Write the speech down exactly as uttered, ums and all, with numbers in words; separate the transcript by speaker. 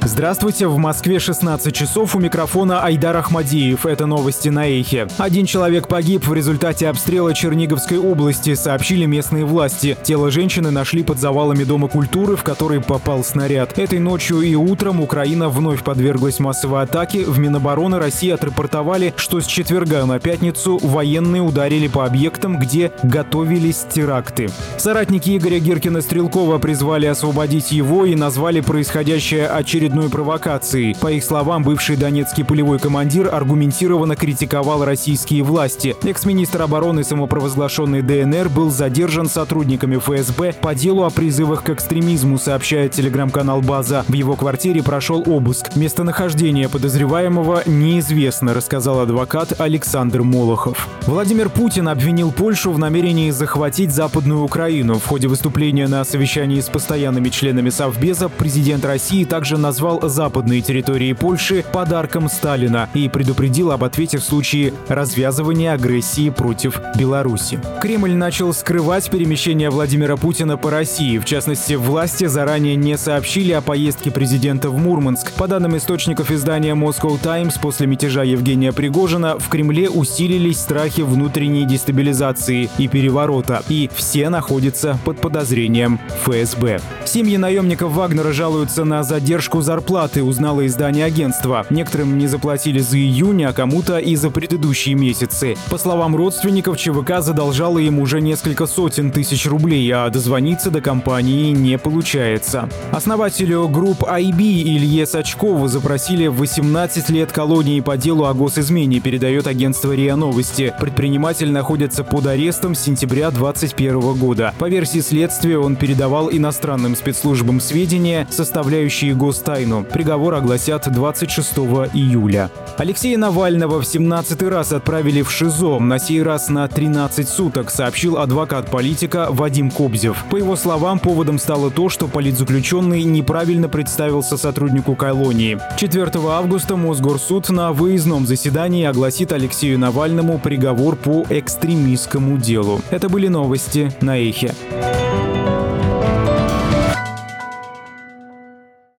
Speaker 1: Здравствуйте, в Москве шестнадцать часов, у микрофона Айдар Ахмадиев. Это новости на Эхе. Один человек погиб в результате обстрела Черниговской области, сообщили местные власти. Тело женщины нашли под завалами Дома культуры, в который попал снаряд. Этой ночью и утром Украина вновь подверглась массовой атаке. В Минобороны России отрапортовали, что с четверга на пятницу военные ударили по объектам, где готовились теракты. Соратники Игоря Гиркина-Стрелкова призвали освободить его и назвали происходящее очередной провокацией. По их словам, бывший донецкий полевой командир аргументированно критиковал российские власти. Экс-министр обороны самопровозглашенной ДНР был задержан сотрудниками ФСБ по делу о призывах к экстремизму, сообщает телеграм-канал «База». В его квартире прошел обыск. Местонахождение подозреваемого неизвестно, рассказал адвокат Александр Молохов. Владимир Путин обвинил Польшу в намерении захватить Западную Украину. В ходе выступления на совещании с постоянными членами Совбеза президент России также назвал западные территории Польши подарком Сталина и предупредил об ответе в случае развязывания агрессии против Беларуси. Кремль начал скрывать перемещение Владимира Путина по России. В частности, власти заранее не сообщили о поездке президента в Мурманск. По данным источников издания Moscow Times, после мятежа Евгения Пригожина в Кремле усилились страхи внутренней дестабилизации и переворота, и все находятся под подозрением ФСБ. Семьи наемников Вагнера жалуются на задержку зарплаты, узнало издание агентства. Некоторым не заплатили за июнь, а кому-то и за предыдущие месяцы. По словам родственников, ЧВК задолжала им уже несколько сотен тысяч рублей, а дозвониться до компании не получается. Основателю групп ай би Илье Сачкову запросили восемнадцать лет колонии по делу о госизмене, передает агентство РИА Новости. Предприниматель находится под арестом с сентября двадцать первого года. По версии следствия, он передавал иностранным спецслужбам сведения, составляющие гостайну. Приговор огласят двадцать шестого июля. Алексея Навального в семнадцатый раз отправили в ШИЗО, на сей раз на тринадцать суток, сообщил адвокат политика Вадим Кобзев. По его словам, поводом стало то, что политзаключенный неправильно представился сотруднику колонии. четвёртого августа Мосгорсуд на выездном заседании огласит Алексею Навальному приговор по экстремистскому делу. Это были новости на Эхе.